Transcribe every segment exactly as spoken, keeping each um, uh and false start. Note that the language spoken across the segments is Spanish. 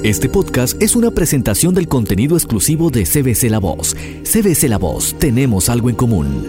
Este podcast es una presentación del contenido exclusivo de C B C La Voz. C B C La Voz, tenemos algo en común.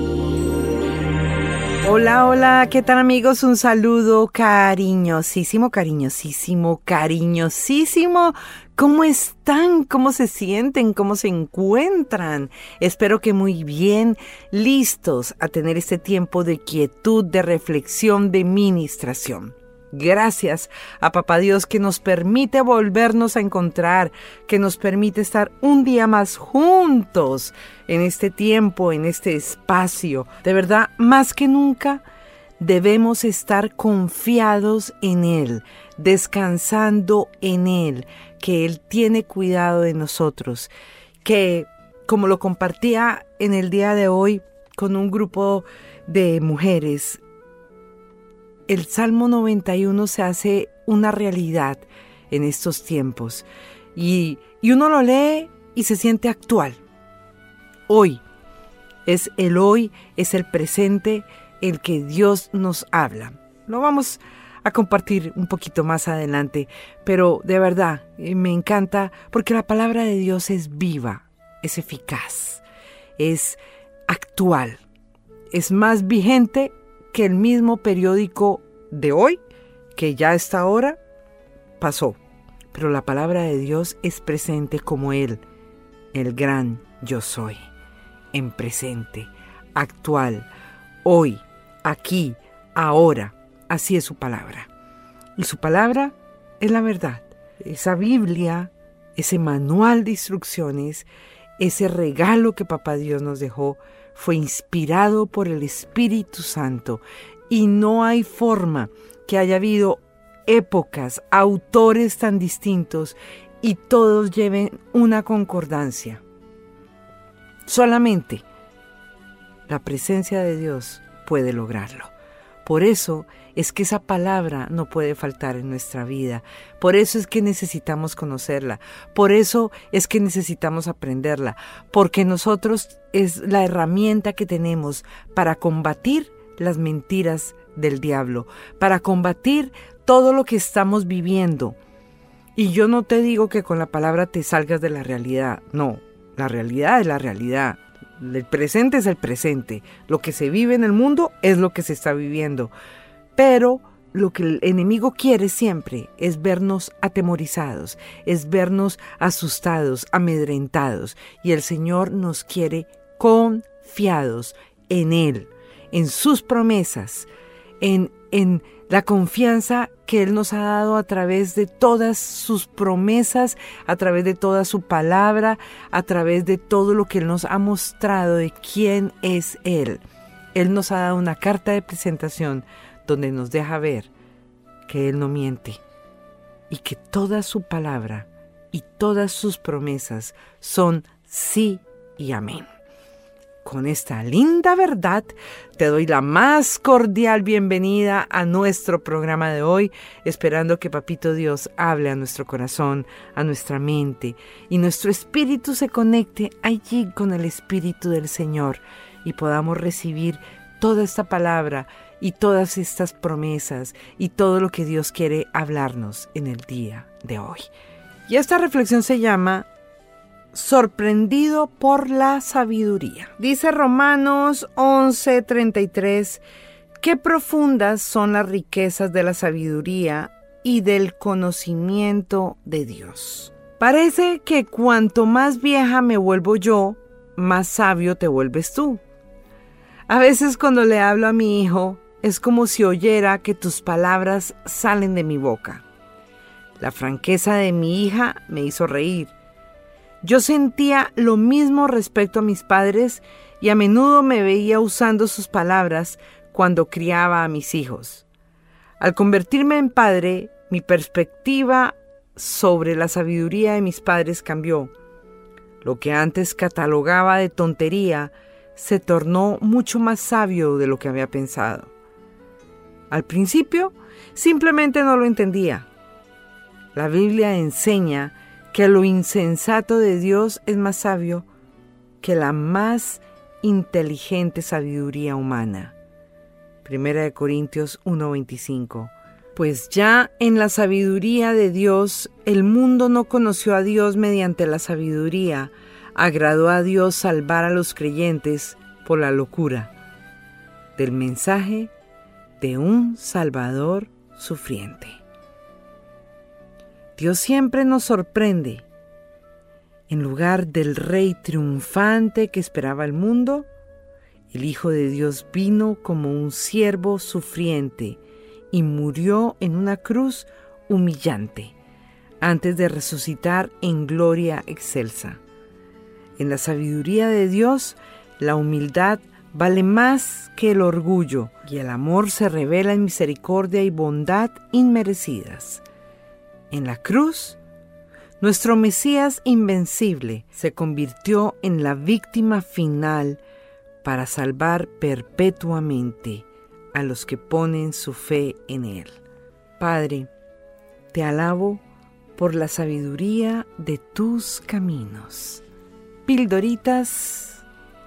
Hola, hola, ¿qué tal amigos? Un saludo cariñosísimo, cariñosísimo, cariñosísimo. ¿Cómo están? ¿Cómo se sienten? ¿Cómo se encuentran? Espero que muy bien, listos a tener este tiempo de quietud, de reflexión, de ministración. Gracias a Papá Dios que nos permite volvernos a encontrar, que nos permite estar un día más juntos en este tiempo, en este espacio. De verdad, más que nunca, debemos estar confiados en Él, descansando en Él, que Él tiene cuidado de nosotros, que como lo compartía en el día de hoy con un grupo de mujeres, el Salmo noventa y uno se hace una realidad en estos tiempos y, y uno lo lee y se siente actual. Hoy, es el hoy, es el presente, el que Dios nos habla. Lo vamos a compartir un poquito más adelante, pero de verdad me encanta porque la palabra de Dios es viva, es eficaz, es actual, es más vigente que el mismo periódico de hoy, que ya a esta hora pasó. Pero la palabra de Dios es presente como Él, el gran yo soy, en presente, actual, hoy, aquí, ahora. Así es su palabra. Y su palabra es la verdad. Esa Biblia, ese manual de instrucciones, ese regalo que Papá Dios nos dejó, fue inspirado por el Espíritu Santo y no hay forma que haya habido épocas, autores tan distintos y todos lleven una concordancia. Solamente la presencia de Dios puede lograrlo. Por eso es que esa palabra no puede faltar en nuestra vida. Por eso es que necesitamos conocerla. Por eso es que necesitamos aprenderla. Porque nosotros es la herramienta que tenemos para combatir las mentiras del diablo, para combatir todo lo que estamos viviendo. Y yo no te digo que con la palabra te salgas de la realidad. No, la realidad es la realidad. El presente es el presente. Lo que se vive en el mundo es lo que se está viviendo. Pero lo que el enemigo quiere siempre es vernos atemorizados, es vernos asustados, amedrentados. Y el Señor nos quiere confiados en Él, en sus promesas, en, en la confianza que Él nos ha dado a través de todas sus promesas, a través de toda su palabra, a través de todo lo que Él nos ha mostrado de quién es Él. Él nos ha dado una carta de presentación donde nos deja ver que Él no miente y que toda su palabra y todas sus promesas son sí y amén. Con esta linda verdad, te doy la más cordial bienvenida a nuestro programa de hoy, esperando que Papito Dios hable a nuestro corazón, a nuestra mente, y nuestro espíritu se conecte allí con el Espíritu del Señor y podamos recibir toda esta palabra y todas estas promesas y todo lo que Dios quiere hablarnos en el día de hoy. Y esta reflexión se llama Sorprendido por la sabiduría. Dice Romanos once treinta y tres, qué profundas son las riquezas de la sabiduría y del conocimiento de Dios. Parece que cuanto más vieja me vuelvo yo, más sabio te vuelves tú. A veces cuando le hablo a mi hijo, es como si oyera que tus palabras salen de mi boca. La franqueza de mi hija me hizo reír. Yo sentía lo mismo respecto a mis padres y a menudo me veía usando sus palabras cuando criaba a mis hijos. Al convertirme en padre, mi perspectiva sobre la sabiduría de mis padres cambió. Lo que antes catalogaba de tontería se tornó mucho más sabio de lo que había pensado. Al principio, simplemente no lo entendía. La Biblia enseña que lo insensato de Dios es más sabio que la más inteligente sabiduría humana. Primera de Corintios uno veinticinco. Pues ya en la sabiduría de Dios, el mundo no conoció a Dios mediante la sabiduría. Agradó a Dios salvar a los creyentes por la locura del mensaje de un Salvador sufriente. Dios siempre nos sorprende. En lugar del Rey triunfante que esperaba el mundo, el Hijo de Dios vino como un siervo sufriente y murió en una cruz humillante, antes de resucitar en gloria excelsa. En la sabiduría de Dios, la humildad vale más que el orgullo, y el amor se revela en misericordia y bondad inmerecidas. En la cruz, nuestro Mesías invencible se convirtió en la víctima final para salvar perpetuamente a los que ponen su fe en Él. Padre, te alabo por la sabiduría de tus caminos. Pildoritas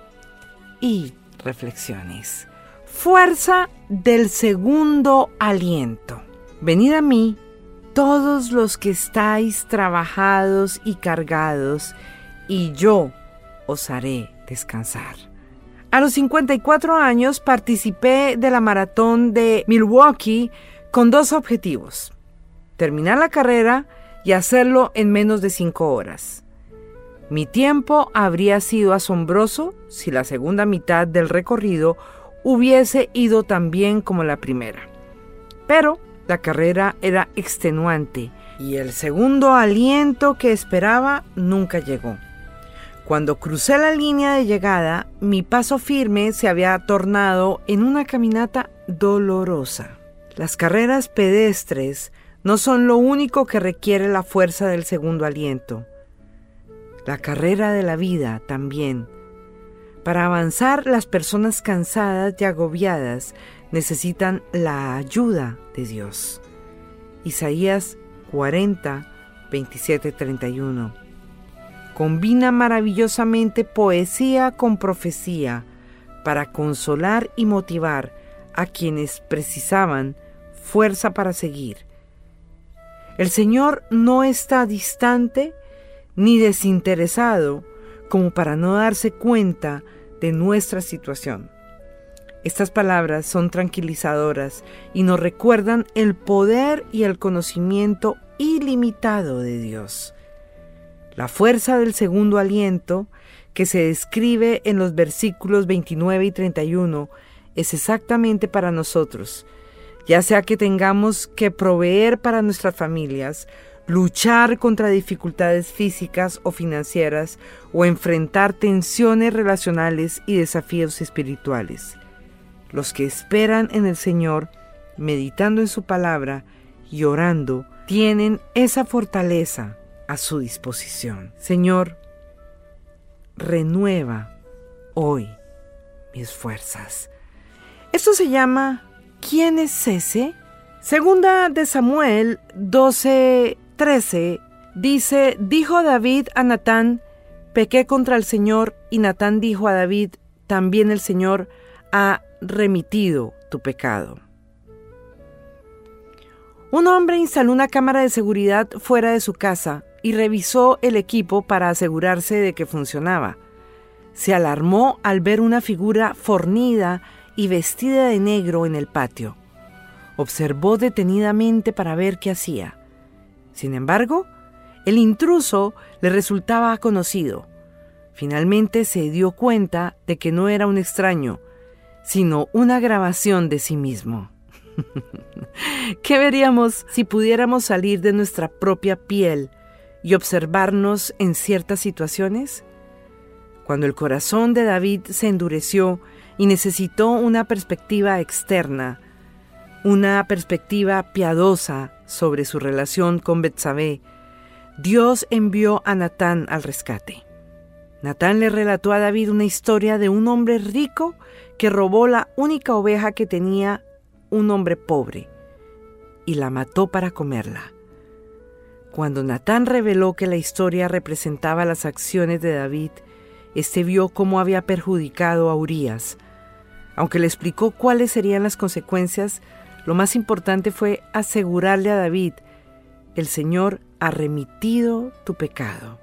y reflexiones. Fuerza del segundo aliento. Venid a mí, todos los que estáis trabajados y cargados, y yo os haré descansar. A los cincuenta y cuatro años participé de la maratón de Milwaukee con dos objetivos: terminar la carrera y hacerlo en menos de cinco horas. Mi tiempo habría sido asombroso si la segunda mitad del recorrido hubiese ido tan bien como la primera. Pero la carrera era extenuante y el segundo aliento que esperaba nunca llegó. Cuando crucé la línea de llegada, mi paso firme se había tornado en una caminata dolorosa. Las carreras pedestres no son lo único que requiere la fuerza del segundo aliento. La carrera de la vida también. Para avanzar, las personas cansadas y agobiadas necesitan la ayuda de Dios. Isaías cuarenta, veintisiete, treinta y uno. Combina maravillosamente poesía con profecía para consolar y motivar a quienes precisaban fuerza para seguir. El Señor no está distante ni desinteresado como para no darse cuenta de nuestra situación. Estas palabras son tranquilizadoras y nos recuerdan el poder y el conocimiento ilimitado de Dios. La fuerza del segundo aliento, que se describe en los versículos veintinueve y treinta y uno, es exactamente para nosotros, ya sea que tengamos que proveer para nuestras familias, luchar contra dificultades físicas o financieras, o enfrentar tensiones relacionales y desafíos espirituales. Los que esperan en el Señor, meditando en su palabra y orando, tienen esa fortaleza a su disposición. Señor, renueva hoy mis fuerzas. Esto se llama ¿Quién es ese? Segunda de Samuel doce, trece dice: dijo David a Natán, pequé contra el Señor, y Natán dijo a David, también el Señor ha remitido tu pecado. Un hombre instaló una cámara de seguridad fuera de su casa y revisó el equipo para asegurarse de que funcionaba. Se alarmó al ver una figura fornida y vestida de negro en el patio. Observó detenidamente para ver qué hacía. Sin embargo, el intruso le resultaba conocido. Finalmente se dio cuenta de que no era un extraño, sino una grabación de sí mismo. ¿Qué veríamos si pudiéramos salir de nuestra propia piel y observarnos en ciertas situaciones? Cuando el corazón de David se endureció y necesitó una perspectiva externa, una perspectiva piadosa sobre su relación con Betsabé, Dios envió a Natán al rescate. Natán le relató a David una historia de un hombre rico que robó la única oveja que tenía un hombre pobre y la mató para comerla. Cuando Natán reveló que la historia representaba las acciones de David, éste vio cómo había perjudicado a Urías. Aunque le explicó cuáles serían las consecuencias, Lo más importante fue asegurarle a David: el Señor ha remitido tu pecado.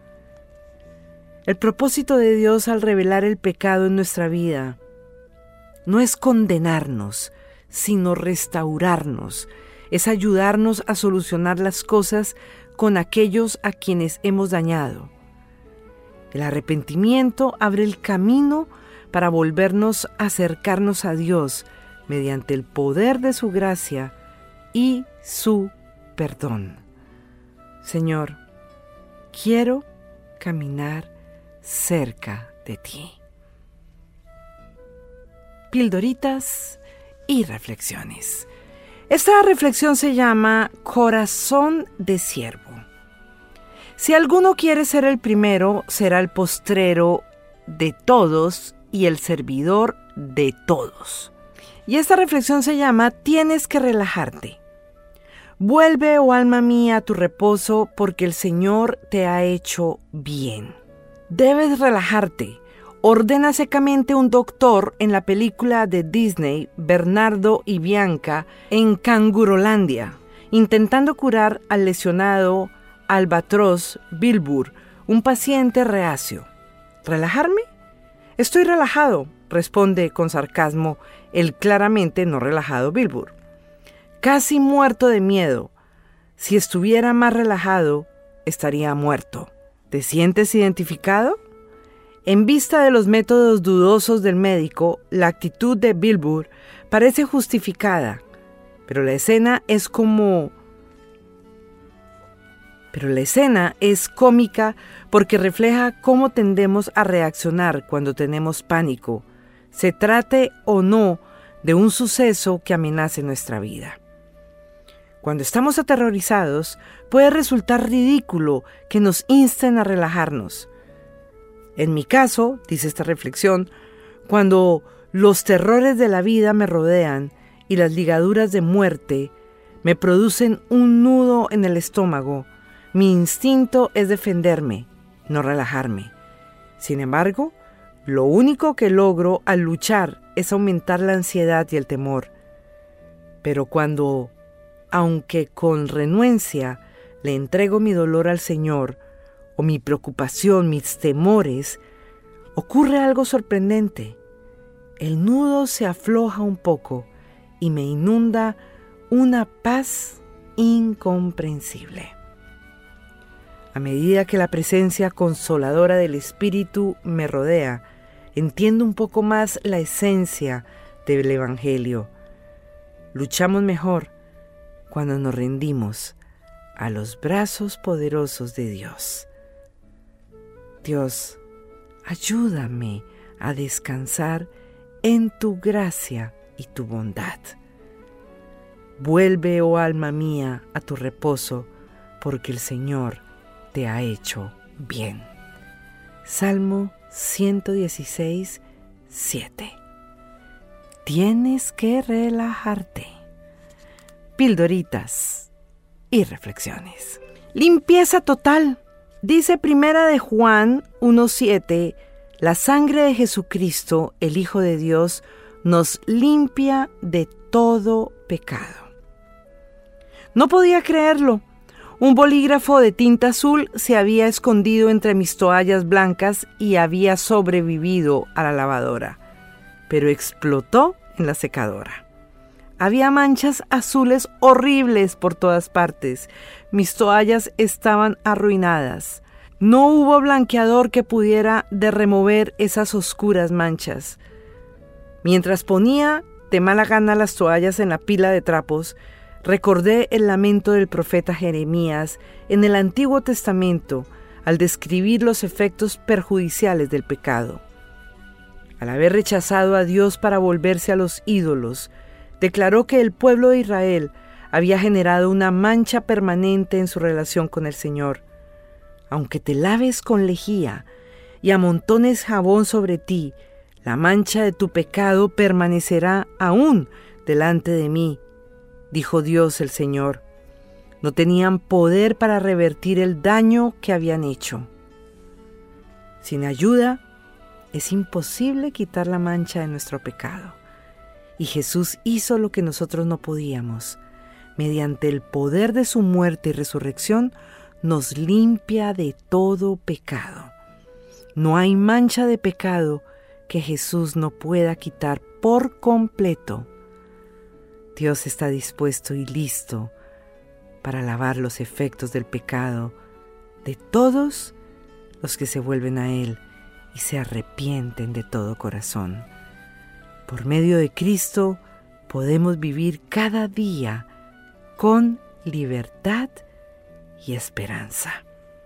El propósito de Dios al revelar el pecado en nuestra vida no es condenarnos, sino restaurarnos. Es ayudarnos a solucionar las cosas con aquellos a quienes hemos dañado. El arrepentimiento abre el camino para volvernos a acercarnos a Dios mediante el poder de su gracia y su perdón. Señor, quiero caminar cerca de ti. Pildoritas y reflexiones. Esta reflexión se llama Corazón de Siervo. Si alguno quiere ser el primero, será el postrero de todos y el servidor de todos. Y esta reflexión se llama Tienes que relajarte. Vuelve, oh alma mía, a tu reposo, porque el Señor te ha hecho bien. Debes relajarte. Ordena secamente un doctor en la película de Disney, Bernardo y Bianca, en Cangurolandia, intentando curar al lesionado albatros Bilbur, un paciente reacio. ¿Relajarme? Estoy relajado, responde con sarcasmo el claramente no relajado Bilbur. Casi muerto de miedo. Si estuviera más relajado, estaría muerto. ¿Te sientes identificado? En vista de los métodos dudosos del médico, la actitud de Bilbur parece justificada, pero la escena es como... Pero la escena es cómica porque refleja cómo tendemos a reaccionar cuando tenemos pánico, se trate o no de un suceso que amenace nuestra vida. Cuando estamos aterrorizados, puede resultar ridículo que nos insten a relajarnos. En mi caso, dice esta reflexión, cuando los terrores de la vida me rodean y las ligaduras de muerte me producen un nudo en el estómago, mi instinto es defenderme, no relajarme. Sin embargo, lo único que logro al luchar es aumentar la ansiedad y el temor. Pero cuando, aunque con renuencia, le entrego mi dolor al Señor, o mi preocupación, mis temores, ocurre algo sorprendente. El nudo se afloja un poco y me inunda una paz incomprensible. A medida que la presencia consoladora del Espíritu me rodea, entiendo un poco más la esencia del Evangelio. Luchamos mejor cuando nos rendimos a los brazos poderosos de Dios. Dios, ayúdame a descansar en tu gracia y tu bondad. Vuelve, oh alma mía, a tu reposo, porque el Señor te ha hecho bien. Salmo ciento dieciséis, siete. Tienes que relajarte. Pildoritas y reflexiones. Limpieza total. Dice Primera de Juan uno siete, la sangre de Jesucristo, el Hijo de Dios, nos limpia de todo pecado. No podía creerlo. Un bolígrafo de tinta azul se había escondido entre mis toallas blancas y había sobrevivido a la lavadora, pero explotó en la secadora. Había manchas azules horribles por todas partes. Mis toallas estaban arruinadas. No hubo blanqueador que pudiera de remover esas oscuras manchas. Mientras ponía de mala gana las toallas en la pila de trapos, recordé el lamento del profeta Jeremías en el Antiguo Testamento al describir los efectos perjudiciales del pecado. Al haber rechazado a Dios para volverse a los ídolos, declaró que el pueblo de Israel había generado una mancha permanente en su relación con el Señor. Aunque te laves con lejía y amontones jabón sobre ti, la mancha de tu pecado permanecerá aún delante de mí, dijo Dios el Señor. No tenían poder para revertir el daño que habían hecho. Sin ayuda, es imposible quitar la mancha de nuestro pecado. Y Jesús hizo lo que nosotros no podíamos. Mediante el poder de su muerte y resurrección, nos limpia de todo pecado. No hay mancha de pecado que Jesús no pueda quitar por completo. Dios está dispuesto y listo para lavar los efectos del pecado de todos los que se vuelven a Él y se arrepienten de todo corazón. Por medio de Cristo podemos vivir cada día con libertad y esperanza.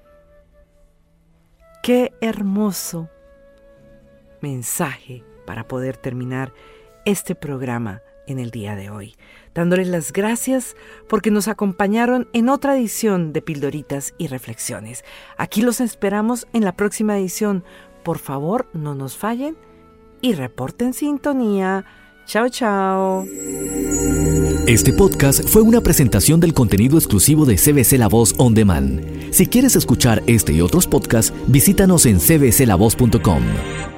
Qué hermoso mensaje para poder terminar este programa en el día de hoy, dándoles las gracias porque nos acompañaron en otra edición de Pildoritas y Reflexiones. Aquí los esperamos en la próxima edición. Por favor, no nos fallen y reporten sintonía. Chao, chao. Este podcast fue una presentación del contenido exclusivo de C B C La Voz On Demand. Si quieres escuchar este y otros podcasts, visítanos en c b c la voz punto com.